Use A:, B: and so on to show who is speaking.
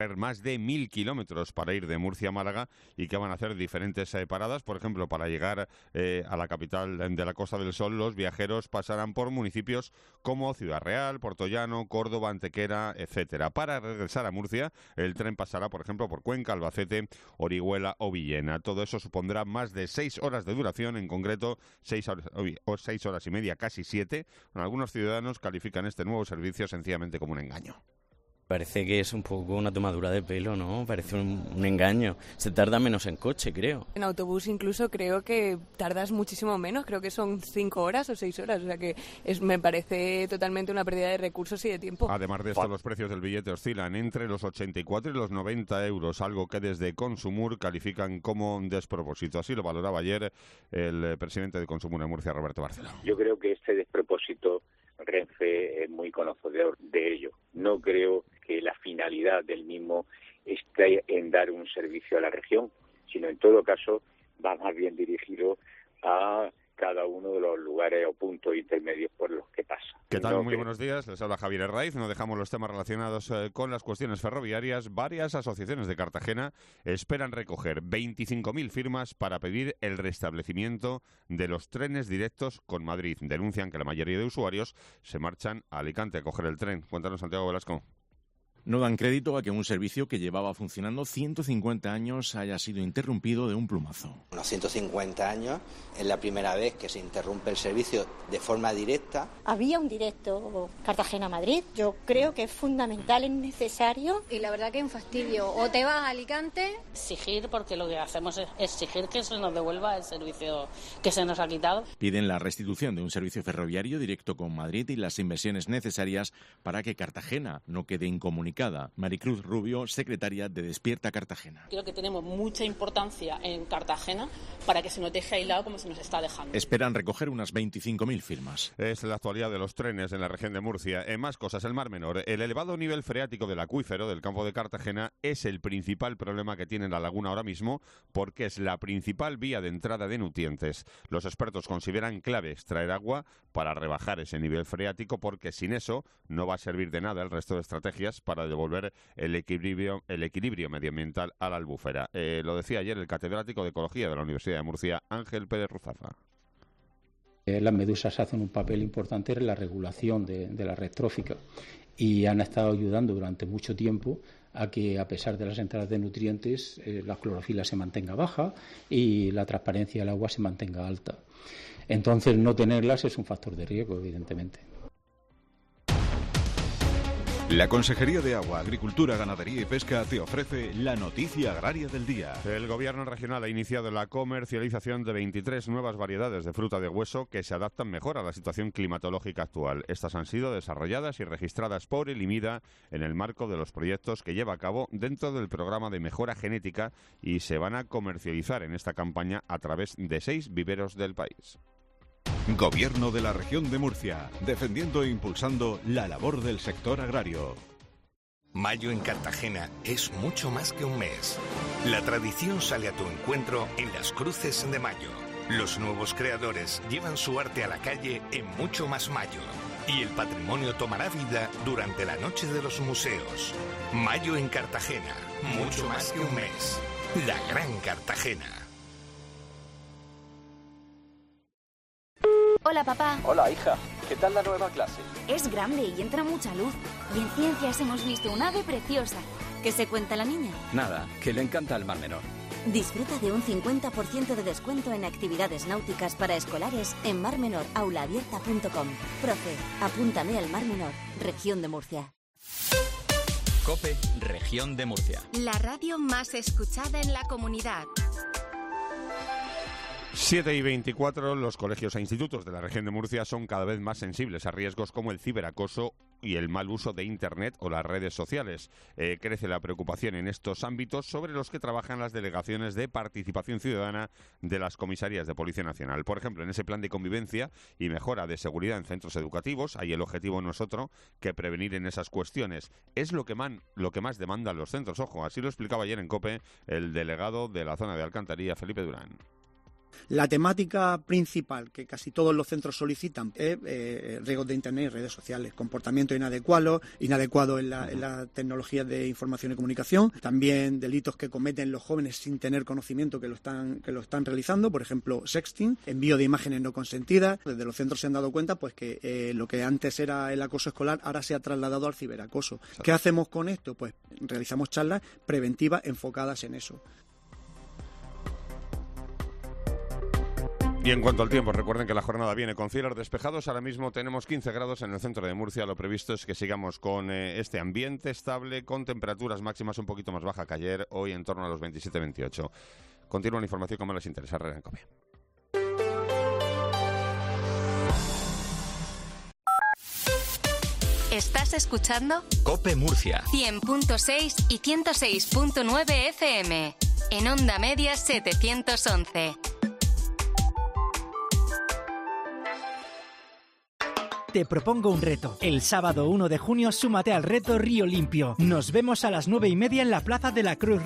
A: más de 1.000 kilómetros para ir de Murcia a Málaga y que van a hacer diferentes paradas. Por ejemplo, para llegar a la capital de la Costa del Sol, los viajeros pasarán por municipios como Ciudad Real, Portollano, Córdoba, Antequera, etcétera. Para regresar a Murcia, el tren pasará, por ejemplo, por Cuenca, Albacete, Orihuela o Villena. Todo eso supondrá más de 6 horas de duración, en concreto 6 horas y media, casi 7. Algunos ciudadanos califican este nuevo servicio sencillamente como un engaño.
B: Parece que es un poco una tomadura de pelo, ¿no? Parece un engaño. Se tarda menos en coche, creo.
C: En autobús incluso creo que tardas muchísimo menos, creo que son 5 horas o 6 horas, o sea que me parece totalmente una pérdida de recursos y de tiempo.
A: Además de esto, los precios del billete oscilan entre los 84 y los 90 euros, algo que desde Consumur califican como un despropósito. Así lo valoraba ayer el presidente de Consumur en Murcia, Roberto Barceló.
D: Yo creo que este despropósito Renfe es muy conocedor de ello. No creo que la finalidad del mismo esté en dar un servicio a la región, sino en todo caso va más bien dirigido a cada uno de los lugares o puntos intermedios por los que pasa.
A: ¿Qué tal? Muy buenos días. Les habla Javier Herraiz. No dejamos los temas relacionados con las cuestiones ferroviarias. Varias asociaciones de Cartagena esperan recoger 25.000 firmas para pedir el restablecimiento de los trenes directos con Madrid. Denuncian que la mayoría de usuarios se marchan a Alicante a coger el tren. Cuéntanos, Santiago Velasco.
E: No dan crédito a que un servicio que llevaba funcionando 150 años haya sido interrumpido de un plumazo.
F: Unos 150 años es la primera vez que se interrumpe el servicio de forma directa.
G: Había un directo Cartagena-Madrid. Yo creo que es fundamental, es necesario.
H: Y la verdad que es un fastidio. O te vas a Alicante.
I: Exigir, porque lo que hacemos es exigir que se nos devuelva el servicio que se nos ha quitado.
E: Piden la restitución de un servicio ferroviario directo con Madrid y las inversiones necesarias para que Cartagena no quede incomunicada. Maricruz Rubio, secretaria de Despierta Cartagena.
I: Creo que tenemos mucha importancia en Cartagena para que se nos deje aislado como se nos está dejando.
E: Esperan recoger unas 25.000 firmas.
A: Es la actualidad de los trenes en la región de Murcia. En más cosas, el Mar Menor. El elevado nivel freático del acuífero del campo de Cartagena es el principal problema que tiene la laguna ahora mismo, porque es la principal vía de entrada de nutrientes. Los expertos consideran clave extraer agua para rebajar ese nivel freático, porque sin eso no va a servir de nada el resto de estrategias para devolver el equilibrio medioambiental a la albufera. Lo decía ayer el catedrático de Ecología de la Universidad de Murcia, Ángel Pérez Ruzafa.
J: Las medusas hacen un papel importante en la regulación de la red trófica y han estado ayudando durante mucho tiempo a que, a pesar de las entradas de nutrientes, la clorofila se mantenga baja y la transparencia del agua se mantenga alta. Entonces, no tenerlas es un factor de riesgo, evidentemente.
K: La Consejería de Agua, Agricultura, Ganadería y Pesca te ofrece la noticia agraria del día.
A: El Gobierno regional ha iniciado la comercialización de 23 nuevas variedades de fruta de hueso que se adaptan mejor a la situación climatológica actual. Estas han sido desarrolladas y registradas por el IMIDA en el marco de los proyectos que lleva a cabo dentro del programa de mejora genética y se van a comercializar en esta campaña a través de 6 viveros del país.
K: Gobierno de la región de Murcia, defendiendo e impulsando la labor del sector agrario.
L: Mayo en Cartagena es mucho más que un mes. La tradición sale a tu encuentro en las cruces de mayo. Los nuevos creadores llevan su arte a la calle en Mucho Más Mayo. Y el patrimonio tomará vida durante la noche de los museos. Mayo en Cartagena, mucho más que un mes. La Gran Cartagena.
M: Hola, papá.
N: Hola, hija. ¿Qué tal la nueva clase?
M: Es grande y entra mucha luz. Y en ciencias hemos visto un ave preciosa. ¿Qué se cuenta la niña?
N: Nada, que le encanta el Mar Menor.
M: Disfruta de un 50% de descuento en actividades náuticas para escolares en marmenoraulaabierta.com. Profe, apúntame al Mar Menor, región de Murcia.
O: COPE, región de Murcia.
P: La radio más escuchada en la comunidad.
A: 7:24, los colegios e institutos de la región de Murcia son cada vez más sensibles a riesgos como el ciberacoso y el mal uso de Internet o las redes sociales. Crece la preocupación en estos ámbitos sobre los que trabajan las delegaciones de participación ciudadana de las comisarías de Policía Nacional. Por ejemplo, en ese plan de convivencia y mejora de seguridad en centros educativos, ahí el objetivo no es otro que prevenir en esas cuestiones. Es lo que más demandan los centros. Ojo, así lo explicaba ayer en COPE el delegado de la zona de Alcantarilla, Felipe Durán.
Q: La temática principal que casi todos los centros solicitan es riesgos de Internet y redes sociales, comportamiento inadecuado en la tecnología de información y comunicación, también delitos que cometen los jóvenes sin tener conocimiento que lo están realizando, por ejemplo, sexting, envío de imágenes no consentidas. Desde los centros se han dado cuenta pues que lo que antes era el acoso escolar ahora se ha trasladado al ciberacoso. ¿Qué hacemos con esto? Pues realizamos charlas preventivas enfocadas en eso.
A: Y en cuanto al tiempo, recuerden que la jornada viene con cielos despejados. Ahora mismo tenemos 15 grados en el centro de Murcia. Lo previsto es que sigamos con este ambiente estable, con temperaturas máximas un poquito más bajas que ayer, hoy en torno a los 27-28. Continúa la información como les interesa. En COPE.
P: ¿Estás escuchando?
O: COPE Murcia
P: 100.6 y 106.9 FM. En onda media 711.
R: Te propongo un reto. El sábado 1 de junio súmate al reto Río Limpio. Nos vemos a las 9:30 en la Plaza de la Cruz